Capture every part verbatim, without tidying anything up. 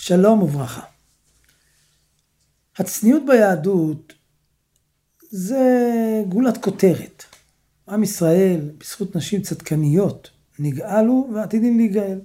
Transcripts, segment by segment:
שלום וברכה. הצניעות ביהדות זה גולת כותרת. עם ישראל, בזכות נשים צדקניות, נגאלו ועתידים להיגאל.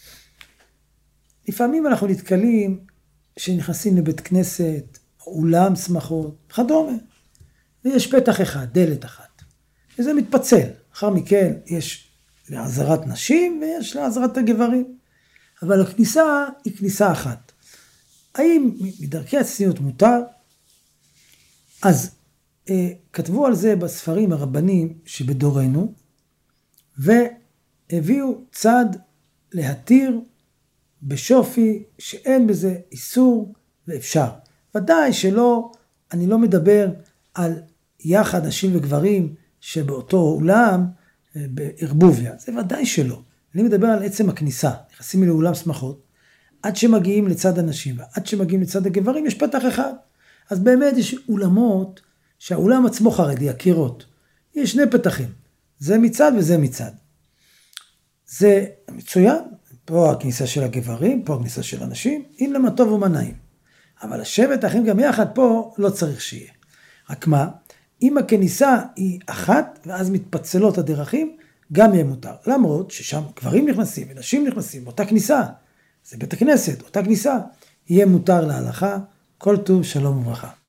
לפעמים אנחנו נתקלים שנכנסים לבית כנסת, אולם שמחות, וכדומה. ויש פתח אחד, דלת אחת. וזה מתפצל. אחר מכן יש לעזרת נשים ויש לעזרת הגברים. אבל הכניסה היא כניסה אחת. האם מדרכי הצניעות מותר? אז אה, כתבו על זה בספרים הרבנים שבדורנו, והביאו צד להתיר בשופי שאין בזה איסור ואפשר. ודאי שלא, אני לא מדבר על יחד נשים וגברים שבאותו אולם בערבוביה, זה ודאי שלא. אני מדבר על עצם הכניסה, נכנסים לאולם שמחות, עד שמגיעים לצד הנשים, ועד שמגיעים לצד הגברים יש פתח אחד. אז באמת יש אולמות שהאולם עצמו חרדי, הקירות. יש שני פתחים, זה מצד וזה מצד. זה מצוין, פה הכניסה של הגברים, פה הכניסה של הנשים, אם למה טוב ומה נעים. אבל השבט האחים גם יחד פה לא צריך שיהיה. רק מה, אם הכניסה היא אחת, ואז מתפצלות הדרכים, גם יהיה מותר. למרות ששם גברים נכנסים ונשים נכנסים, אותה כניסה, זה בית הכנסת, אותה כניסה, יהיה מותר להלכה. כל טוב, שלום וברכה.